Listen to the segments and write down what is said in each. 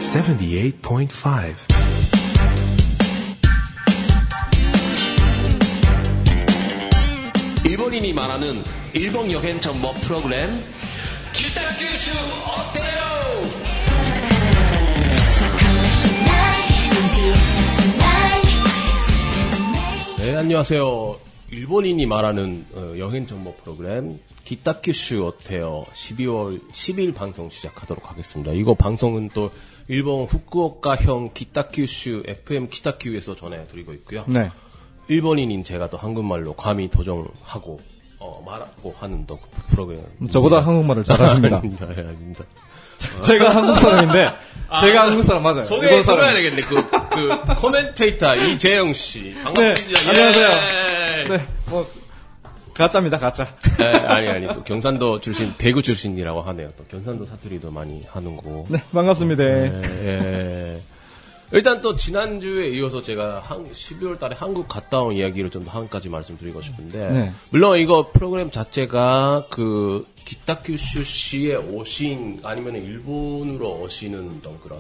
78.5. 일본인이 말하는 일본 여행 정보 프로그램 기타큐슈 어때요? 네, 안녕하세요. 일본인이 말하는 여행 정보 프로그램 기타큐슈 어때요? 12월 10일 방송 시작하도록 하겠습니다. 이거 방송은 또 일본 후쿠오카형 기타큐슈 FM 기타큐에서 전해드리고 있고요. 네. 일본인인 제가 또 한국말로 감히 도전하고 말하고 하는 또 프로그램. 저보다 한국말을 잘하십니다. 아닙니다. 아닙니다. 제가 한국 사람인데 제가 한국 사람 맞아요. 소개해야 되겠네. 그 코멘테이터 이재영 씨 반갑습니다. 네, 안녕하세요. 네, 뭐 가짜입니다, 가짜. 네, 아니 또 경산도 출신, 대구 출신이라고 하네요. 또 경산도 사투리도 많이 하는 거고. 네, 반갑습니다. 네. 일단 또 지난주에 이어서 제가 12월 달에 한국 갔다 온 이야기를 좀 더 한 가지 말씀드리고 싶은데, 네. 물론 이거 프로그램 자체가 그 기타큐슈 씨에 오신, 아니면 일본으로 오시는 어떤 그런,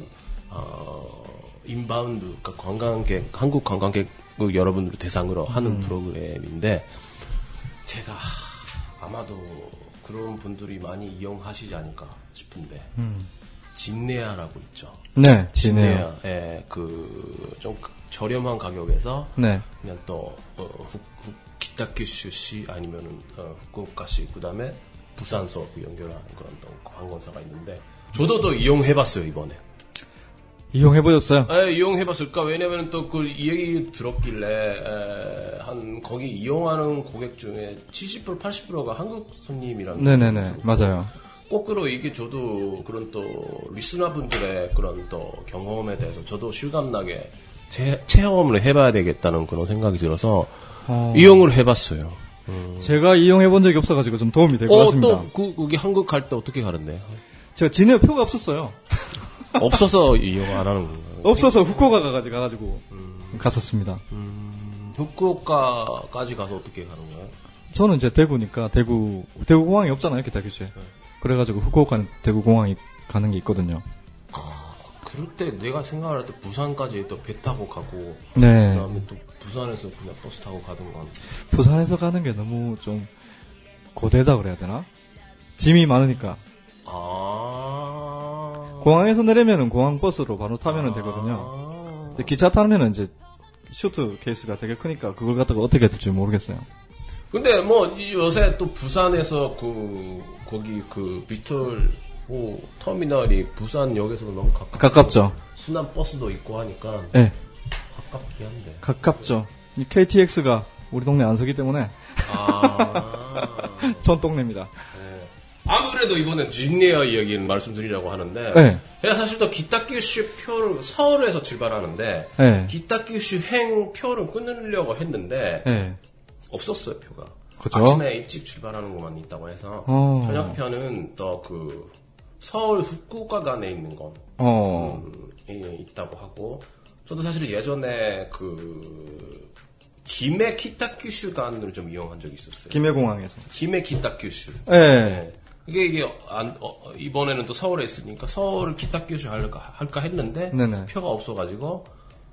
인바운드, 그러니까 관광객, 한국 관광객 여러분들 대상으로 하는 프로그램인데, 제가 아마도 그런 분들이 많이 이용하시지 않을까 싶은데, 진네아라고 있죠. 네, 진네아. 예, 좀 저렴한 가격에서 네. 그냥 또 기타큐슈시 아니면은 후쿠오카시 그다음에 부산서 연결하는 그런 또 항공사가 있는데 저도 또 이용해봤어요 이번에. 이용해보셨어요? 예, 이용해봤을까? 왜냐면 또 그 이 얘기 들었길래 거기 이용하는 고객 중에 70% 80%가 한국 손님이라는. 네네네, 맞아요. 거꾸로 이게 저도 그런 또 리스너분들의 그런 또 경험에 대해서 저도 실감나게 체험을 해봐야 되겠다는 그런 생각이 들어서 이용을 해봤어요. 제가 이용해본 적이 없어가지고 좀 도움이 될 것 같습니다. 또 거기 한국 갈 때 어떻게 가는데? 제가 진네아 표가 없었어요. 없어서 이용 안 하는 건가요? 없어서 후쿠오카 가가지고 갔었습니다. 후쿠오카까지 가서 어떻게 가는 거예요? 저는 이제 대구니까 대구 공항이 없잖아요, 기타큐슈에. 그래가지고 후쿠오카는 대구 공항이 가는 게 있거든요. 그럴 때 내가 생각할 때 부산까지 또 배 타고 가고, 네. 그다음에 또 부산에서 그냥 버스 타고 가던 건. 부산에서 가는 게 너무 좀 고되다 그래야 되나? 짐이 많으니까. 공항에서 내리면은 공항 버스로 바로 타면은 되거든요. 근데 기차 타면은 이제 슈트 케이스가 되게 크니까 그걸 갖다가 어떻게 될지 모르겠어요. 근데 뭐 요새 또 부산에서 거기 비틀 터미널이 부산역에서도 너무 가깝죠. 순환 버스도 있고 하니까. 네. 가깝긴 한데. 가깝죠. 이 KTX가 우리 동네 안 서기 때문에. 전 동네입니다. 네. 아무래도 이번에 진네아 이야기는 말씀드리려고 하는데. 네. 제가 사실 또 기타큐슈 표를 서울에서 출발하는데. 네. 기타큐슈 행 표를 끊으려고 했는데. 네. 없었어요, 표가. 그쵸? 아침에 일찍 출발하는 것만 있다고 해서. 저녁표는 또 서울 후쿠오카 간에 있는 건. 있다고 하고. 저도 사실 예전에 김해 기타큐슈 간을 좀 이용한 적이 있었어요. 김해공항에서. 김해 기타큐슈. 네. 이게 이번에는 또 서울에 있으니까 서울 기타큐슈 할까 했는데. 네네. 표가 없어가지고.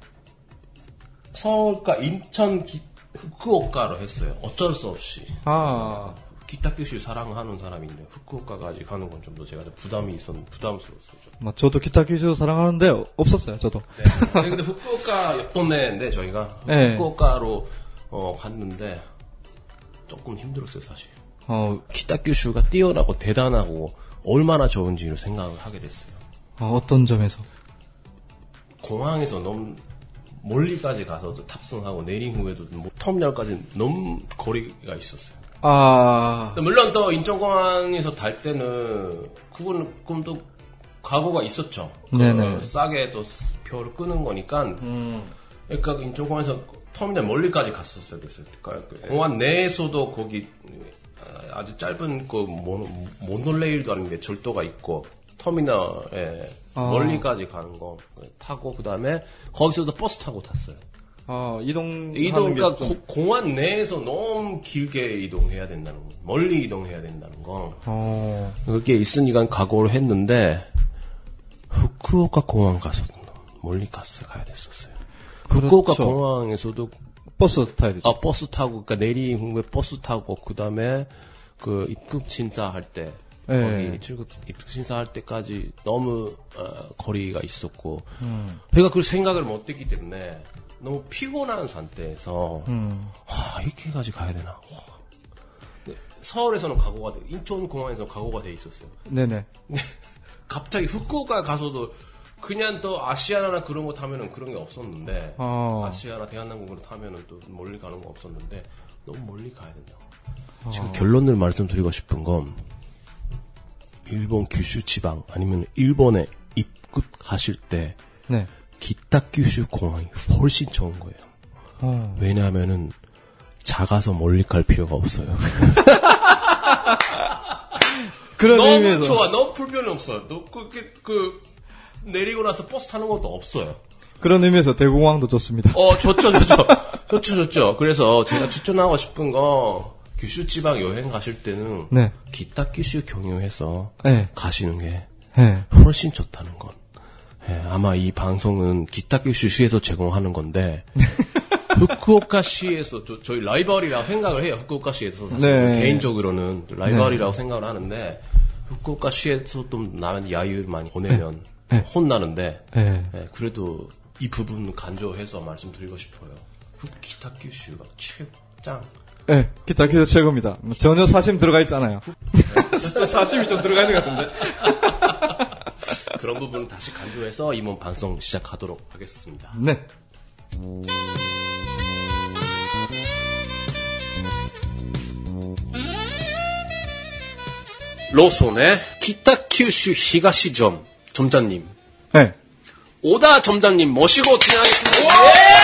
서울과 인천 후쿠오카로 했어요. 어쩔 수 없이. 기타큐슈 사랑하는 사람인데 후쿠오카까지 가는 건 좀 더 제가 부담스러웠어요. 저도 기타큐슈 사랑하는데 없었어요. 저도. 네. 근데 후쿠오카 옆 동네인데 저희가 네. 후쿠오카로 갔는데 조금 힘들었어요, 사실. 기타큐슈가 뛰어나고 대단하고 얼마나 좋은지를 생각을 하게 됐어요. 어떤 점에서? 공항에서 너무 멀리까지 가서 탑승하고 내린 후에도 터미널까지 너무 거리가 있었어요. 물론 또 인천공항에서 탈 때는 그건 또 각오가 있었죠. 네네. 싸게 또 표를 끄는 거니까. 그러니까 인천공항에서 터미널 멀리까지 갔었어야 됐어요. 그러니까 공항 내에서도 거기 아주 짧은 모노레일도 아닌데 절도가 있고 터미널에 멀리까지 가는 거 타고 그다음에 거기서도 버스 타고 탔어요. 그러니까 공항 내에서 너무 길게 이동해야 된다는 거, 멀리 이동해야 된다는 거. 그게 있으니까 각오를 했는데 후쿠오카 공항 가서도 멀리 가야 됐었어요. 그렇죠. 후쿠오카 공항에서도 버스 타야 되죠. 버스 타고, 그러니까 내리 후에 버스 타고, 그 다음에 그 입국 심사할 때, 거기 출국 입국 심사할 때까지 너무 거리가 있었고, 제가 그 생각을 못했기 때문에 너무 피곤한 상태에서 이렇게까지 가야 되나? 서울에서는 각오가 돼, 인천 공항에서 각오가 돼 있었어요. 네네. 갑자기 후쿠오카 가서도 그냥 또 아시아나나 그런 거 타면은 그런 게 없었는데, 아시아나 대한항공으로 타면은 또 멀리 가는 거 없었는데, 너무 멀리 가야 된다. 지금 결론을 말씀드리고 싶은 건, 일본 규슈 지방, 아니면 일본에 입국하실 때, 네. 기타 규슈 공항이 훨씬 좋은 거예요. 왜냐하면은, 작아서 멀리 갈 필요가 없어요. 그런 너무 의미에서. 좋아, 너무 불편이 없어요. 내리고 나서 버스 타는 것도 없어요. 그런 의미에서 대공항도 좋습니다. 좋죠. 그래서 제가 추천하고 싶은 거, 규슈 지방 여행 가실 때는, 네. 기타 규슈 경유해서 네. 가시는 게 네. 훨씬 좋다는 건. 예, 아마 이 방송은 기타 규슈시에서 제공하는 건데, 후쿠오카시에서 저희 라이벌이라고 생각을 해요. 후쿠오카시에서 사실 네. 개인적으로는 라이벌이라고 생각을 하는데, 후쿠오카시에서 좀 나은 야유 많이 보내면 혼나는데, 예, 그래도 이 부분 간조해서 말씀드리고 싶어요. 기타 규슈가 최고 짱. 네, 기타 규슈 최고입니다. 전혀 사심 들어가 있잖아요. 진짜 사심이 좀 들어가 있는 것 같은데. 그런 부분은 다시 간조해서 이번 방송 시작하도록 하겠습니다. 네. 로손의 기타 규슈 히가시점 점장님. 네. 오다 점장님 모시고 진행하겠습니다.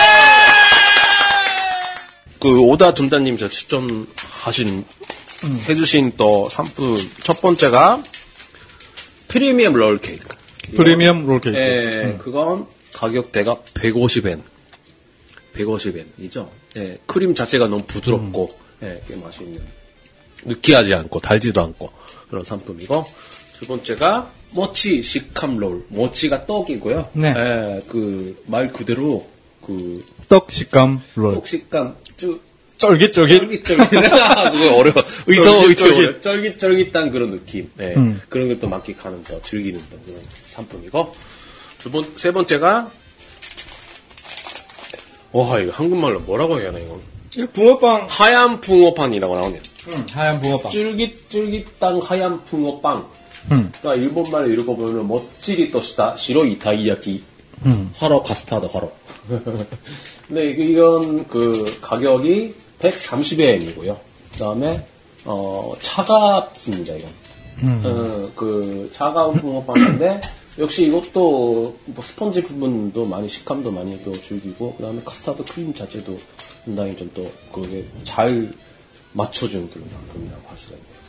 그 오다 점장님 저 추천하신 해주신 또 상품 첫 번째가 프리미엄 롤 케이크. 프리미엄 롤 케이크. 예, 그건 가격대가 150엔. 150엔이죠. 예, 크림 자체가 너무 부드럽고 예, 꽤 맛있는. 느끼하지 않고 달지도 않고 그런 상품이고, 두 번째가 모치 식감 롤. 모치가 떡이고요. 네. 예, 그 말 그대로 그 떡 식감 롤. 떡 식감 쫄깃쫄깃. 그거 어려워. 쫄깃쫄깃. 쫄깃쫄깃한 그런 느낌. 네. 그런 걸 또 만끽하는 또 즐기는 또 그런 상품이고, 세 번째가 와, 이거 한국말로 뭐라고 해야 하나 이거? 이거 붕어빵. 하얀 붕어빵이라고 나오네요. 하얀 붕어빵. 쫄깃쫄깃한 하얀 붕어빵. 그러니까 일본말로 읽어보면 멋지리 또시다 시로이 다이야키 화로 카스타드 화로. 근데 이건 그 가격이 130엔이고요. 그다음에 차갑습니다 이건. 그 차가운 붕어빵인데 역시 이것도 뭐 스펀지 부분도 많이 식감도 많이 또 즐기고, 그다음에 카스타드 크림 자체도 상당히 좀 또 그게 잘 맞춰준 그런 상품이라고 할 수가 있네요.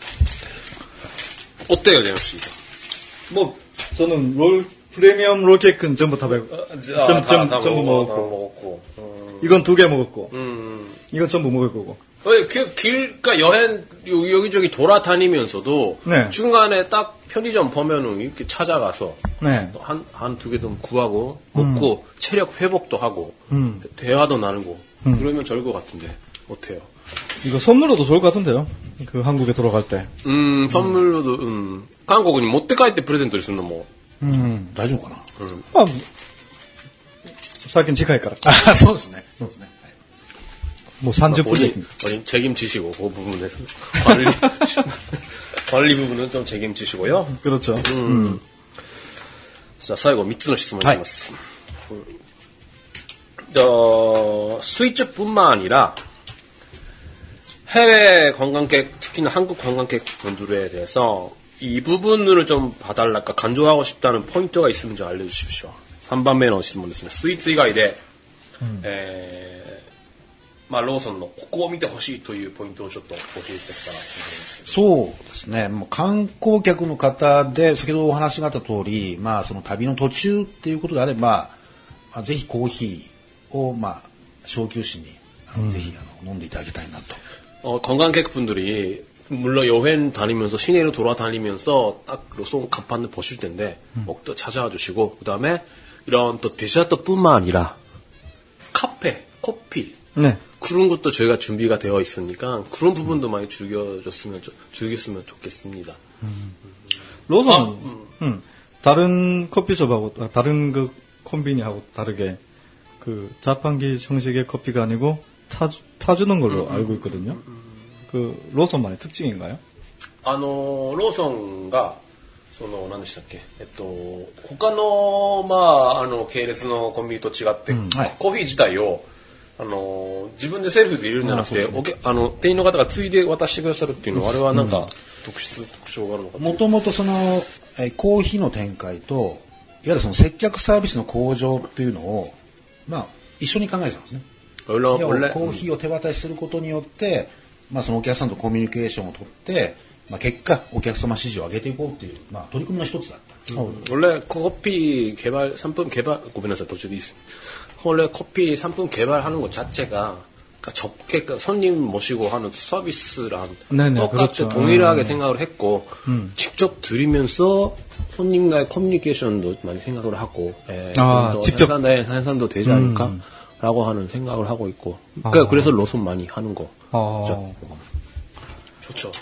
어때요, 재혁 씨? 뭐 저는 프리미엄 롤 케이크는 전부 다 전부 먹었고. 이건 2개 먹었고. 이건 전부 먹을 거고. 그러니까 여행 여기저기 돌아다니면서도 네. 중간에 딱 편의점 보면은 이렇게 찾아가서 네. 한 2개 좀 구하고 먹고 체력 회복도 하고 대화도 나누고 그러면 좋을 것 같은데 어때요? 이거 선물로도 좋을 것 같은데요. 그 한국에 돌아갈 때. 선물로도 한국에持って帰ってプレゼントにするのも大丈夫かな。 まあ最近近いから。 あ、そうですね。そうですね。 もう30分で。 본인 책임지시고 그 부분에서 관리 부분은 좀 책임지시고요. 그렇죠. 자, 最後3つの質問いきます。스위츠뿐만 아니라 해외 관광객, 특히나 한국 관광객 분들에 대해서 이 부분을 좀 봐달랄까 간조하고 싶다는 포인트가 있으면 좀 알려주십시오. 3番目の質問ですね。スイーツ以外で、まあローソンのここを見てほしいというポイントをちょっと教えていただけたらと思いますけど。 そうですね。もう観光客の方で、先ほどお話があった通り、まあその旅の途中っていうことであれば、まあ、ぜひコーヒーをまあ小休止にぜひ飲んでいただきたいなと。 관광객분들이 물론 여행 다니면서 시내로 돌아다니면서 딱 로송 간판을 보실 텐데 또 찾아와 주시고 그다음에 이런 또 디저트뿐만 아니라 카페, 커피 네. 그런 것도 저희가 준비가 되어 있으니까 그런 부분도 많이 즐겼으면 좋겠습니다. 로선 다른 커피숍하고 다른 그 콤비니하고 다르게 그 자판기 형식의 커피가 아니고 타주는 걸로 알고 있거든요. 그 로선만의 특징인가요? ローソンが何でしたっけ他の系列のコンビニと違って、コーヒー自体を自分でセルフで入れるんじゃなくて、店員の方がついで渡してくださるっていうのはあれはなんか特徴があるのか。 もともとコーヒーの展開といわゆる接客サービスの向上っていうのを一緒に考えてたんですね。コーヒーを手渡しすることによって、そのお客さんとコミュニケーションを取って、結果お客様支持を上げていこうっていう、取り組みの一つだった。 원래 커피 개발 상품 개발 고민해서 도저히 원래 커피 상품 개발하는 것 자체가 접게 손님 모시고 하는 서비스랑 똑같이 그렇죠. 동일하게 생각을 했고 직접 드리면서 손님과의 커뮤니케이션도 많이 생각을 하고 직접 생산도 되지 않을까라고 하는 생각을 하고 있고 그래서 로손 많이 하는 거 좋죠.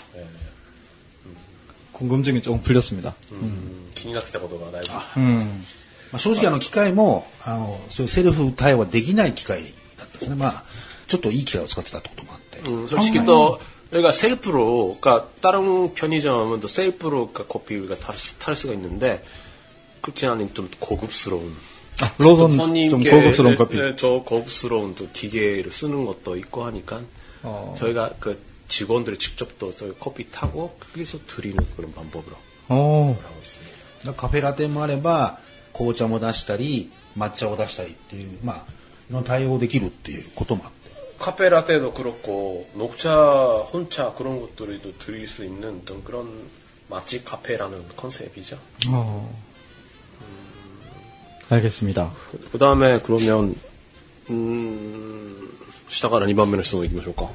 궁금증이 조금 풀렸습니다. 気になってたことがだいぶ。 正直機械もそういうセルフ対応ができない機械だったですね。ちょっといい機械を使ってたってこともあって。 솔직히 또 여기가 셀프로, 그러니까 다른 편의점은 또 셀프로 커피가 탈 수가 있는데 그렇지 않은 좀 고급스러운. 로선 좀 고급스러운 커피. 저 고급스러운 또 기계를 쓰는 것도 있고 하니까 저희가 그 직원들이 직접 또 저희 커피 타고 거기서 드리는 그런 방법으로 하고 있습니다. カフェラテもあれば紅茶も出したり抹茶を出したりっていういろんな対応できるっていうこともあって 카페 라떼도 그렇고 녹차, 혼차 그런 것들도 드릴 수 있는 그런 맛집 카페라는 컨셉이죠. 알겠습니다. 그 다음에 그러면 下から2番目の質問いきましょうか。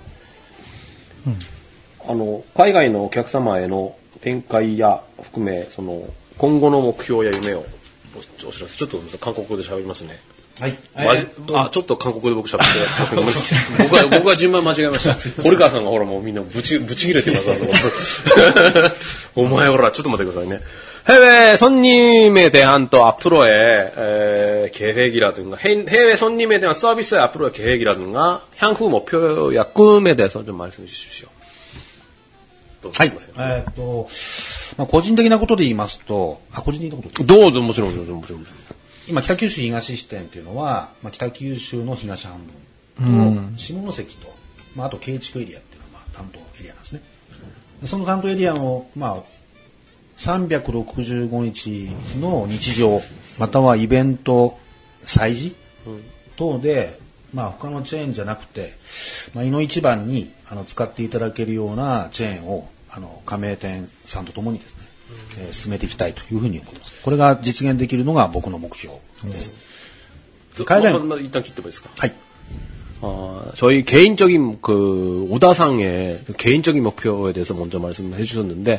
海外のお客様への展開や含め今後の目標や夢をお知らせ。ちょっと韓国語で喋りますね。 はい。 ちょっと韓国語で僕喋ってごめんなさい。僕が順番間違えました。堀川さんがほらもうみんなブチ切れてます。お前ほらちょっと待ってくださいね。해외 손님에 대한 또 앞으로의 계획이라든가 해외 손님에 대한 서비스의 앞으로의 계획이라든가 향후 목표야 꿈에 대해서 좀 말씀해 주십시오. はい。個人的なことで言いますと、個人的なこと。 どうぞ、もちろん。 今、北九州東支店というのは、北九州の東半分と、下関と、あと京筑エリアっていうのは、担当エリアなんですね。その担当エリアの、365日の日常、またはイベント、催事等で、他のチェーンじゃなくて、いの一番に使っていただけるようなチェーンを加盟店さんとともにですね、進めていきたいというふうに思っています。これが実現できるのが僕の目標です。 海外の일단切ってもいいですか？ はい。 저희 개인적인 그 오다상의 개인적인 목표에 대해서 먼저 말씀해 주셨는데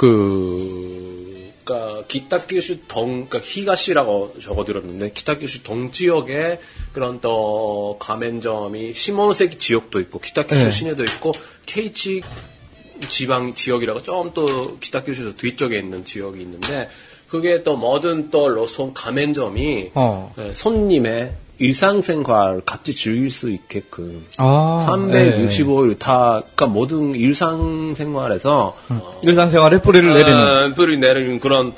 그러니까 기타큐슈 그러니까 히가시라고 적어드렸는데 기타큐슈 동지역에 그런 또 가맹점이 시모노세키 지역도 있고 기타큐슈 시내도 있고 케이치 지방 지역이라고 좀 또 기타큐슈에서 뒤쪽에 있는 지역이 있는데 그게 또 모든 또 로손 가맹점이 손님의 일상생활 같이 즐길 수 있게끔 365일 다 그러니까 모든 일상생활에서 일상생활에 뿌리를 내리는 그런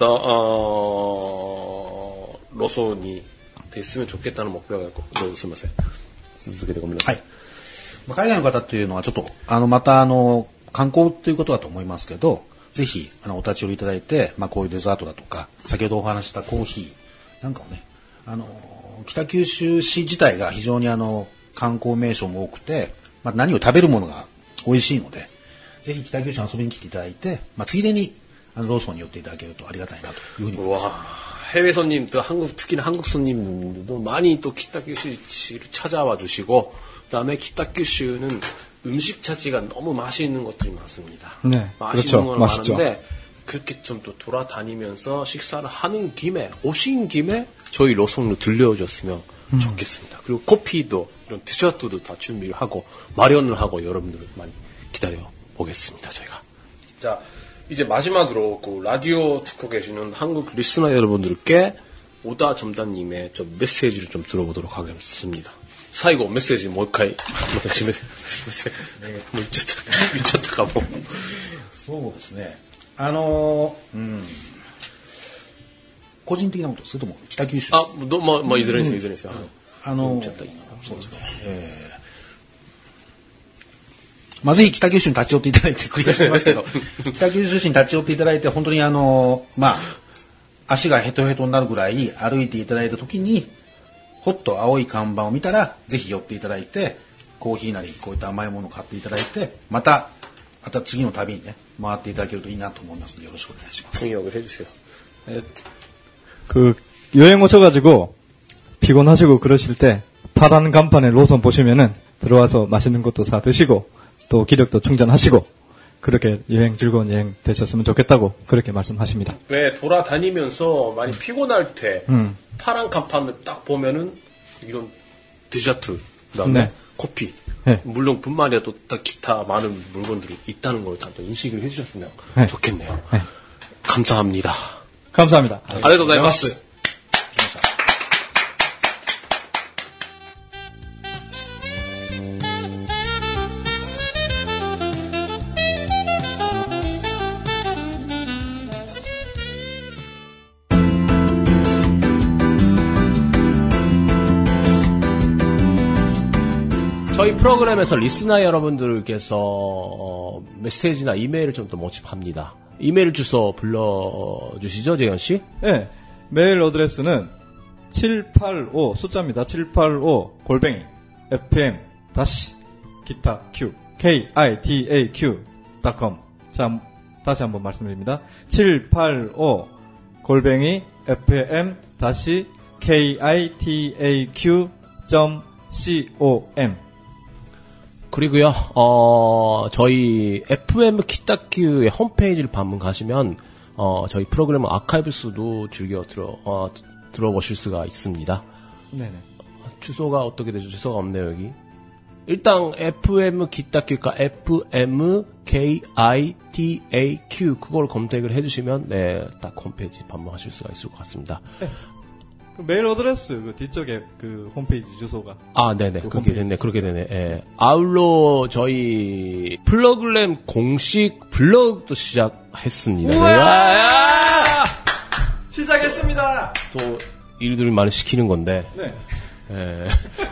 로손이 됐으면 좋겠다는 목표가 있고すみません続けてごめんなさい。 海外の方っていうのはちょっとまた観光っていうことだと思いますけど、ぜひお立ち寄りいただいて、こういうデザートだとか先ほどお話したコーヒーなんかをね北九州市自体が非常に観光名所も多くて、何を食べるものが美味しいので、ぜひ北九州に遊びに来ていただいて、ついでにローソンに寄っていただけるとありがたいなというふうに思います。 해외 손님도 특히나 한국 손님들도 많이 또 기타큐슈를 찾아와 주시고, 그다음에 기타큐슈는 음식 자체가 너무 맛있는 것들이 많습니다. 네, 맛있는 그렇죠. 건 맛있죠. 많은데 그렇게 좀 또 돌아다니면서 식사를 하는 김에 오신 김에 저희 로송로 들려줬으면 좋겠습니다. 그리고 커피도 이런 디저트도 다 준비를 하고 마련을 하고 여러분들을 많이 기다려 보겠습니다. 저희가 자 이제 마지막으로 그 라디오 듣고 계시는 한국 리스너 여러분들께 오다 점단님의 좀 메시지를 좀 들어보도록 하겠습니다. 사이고 메시지 뭐까이 메시지もう言っちゃったかも。 そうですね。個人的なこと、それとも北九州。 まあいずれにせよいずれにせよ。 そうですね。まあぜひ北九州に立ち寄っていただいて繰り返してますけど、北九州市に立ち寄っていただいて本当にまあ足がヘトヘトになるぐらい歩いていただいた時に。ほっと青い看板を見たらぜひ寄っていただいてコーヒーなりこういった甘いものを買っていただいてまた次の旅にね回っていただけるといいなと思いますのでよろしくお願いします。 통역을 해주세요. 그 여행 오셔가지고 피곤하시고 그러실 때 파란 간판에 로손 보시면은 들어와서 맛있는 것도 사 드시고 또 기력도 충전하시고 그렇게 즐거운 여행 되셨으면 좋겠다고 그렇게 말씀하십니다. 왜 돌아다니면서 많이 피곤할 때 파란 간판을 딱 보면은 이런 디저트, 그다음에 네. 커피, 네. 물론 뿐만 아니라 또 기타 많은 물건들이 있다는 걸 다 인식을 해주셨으면 네. 좋겠네요. 네. 감사합니다. 감사합니다. 아리가또 고자이마스. 저희 프로그램에서 리스너 여러분들께서 메시지나 이메일을 좀 더 모집합니다. 이메일 주소 불러주시죠, 재현 씨? 네, 메일 어드레스는 785 숫자입니다. 785 골뱅이 fm 기타 q kitaq.com. 자, 다시 한번 말씀드립니다. 785 골뱅이 fm kitaq.com. 그리고요, 저희 FM 키타큐의 홈페이지를 방문 가시면, 저희 프로그램 아카이브스도 즐겨 들어보실 수가 있습니다. 네네. 주소가 어떻게 되죠? 주소가 없네요, 여기. 일단, FM 키타큐가 FMKITAQ, 그걸 검색을 해주시면, 네, 딱 홈페이지 방문하실 수가 있을 것 같습니다. 네. 그 메일 어드레스 그 뒤쪽에 그 홈페이지 주소가 네네 그렇게 되네. 예. 아울러 저희 프로그램 공식 블로그도 시작했습니다. 우와! 시작했습니다. 또 일들을 많이 시키는 건데. 네. 예.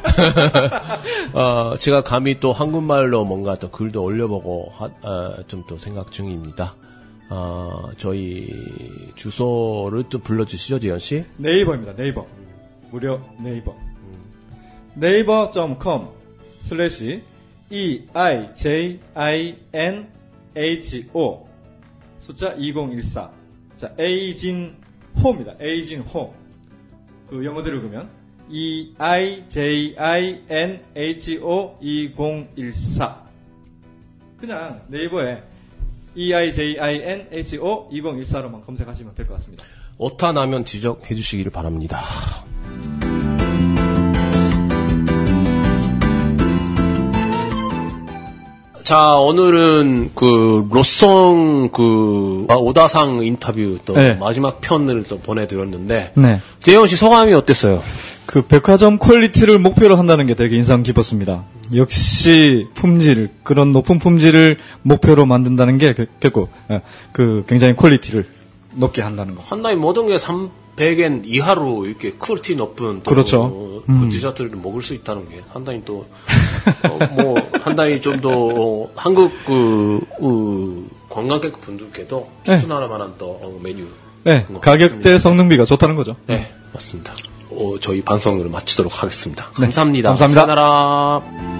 제가 감히 또 한국말로 뭔가 또 글도 올려보고 좀 또 생각 중입니다. 저희 주소를 또 불러주시죠, 지현 씨? 네이버입니다. 네이버. 무료 네이버. 네이버.com EIJINHO 숫자 2014. 자, 에이진호입니다. 에이진호. 그 영어대로 그러면 EIJINHO 2014. 그냥 네이버에 EIJINHO 2014로만 검색하시면 될 것 같습니다. 오타 나면 지적해 주시기를 바랍니다. 자, 오늘은 그 로송 오다상 인터뷰 또 네. 마지막 편을 또 보내드렸는데 네. 재현 씨 소감이 어땠어요? 그 백화점 퀄리티를 목표로 한다는 게 되게 인상 깊었습니다. 역시 품질, 그런 높은 품질을 목표로 만든다는 게 결국 그 굉장히 퀄리티를 높게 한다는 거. 상당히 모든 게 300엔 이하로 이렇게 퀄리티 높은 또 그렇죠. 그 디저트를 먹을 수 있다는 게 상당히 또 상당히 좀 더 한국 관광객 분들께도 추천할 만한 또 메뉴. 네, 가격대 성능비가 좋다는 거죠. 네, 맞습니다. 저희 방송을 마치도록 하겠습니다. 네, 감사합니다. 감사합니다. 사나라.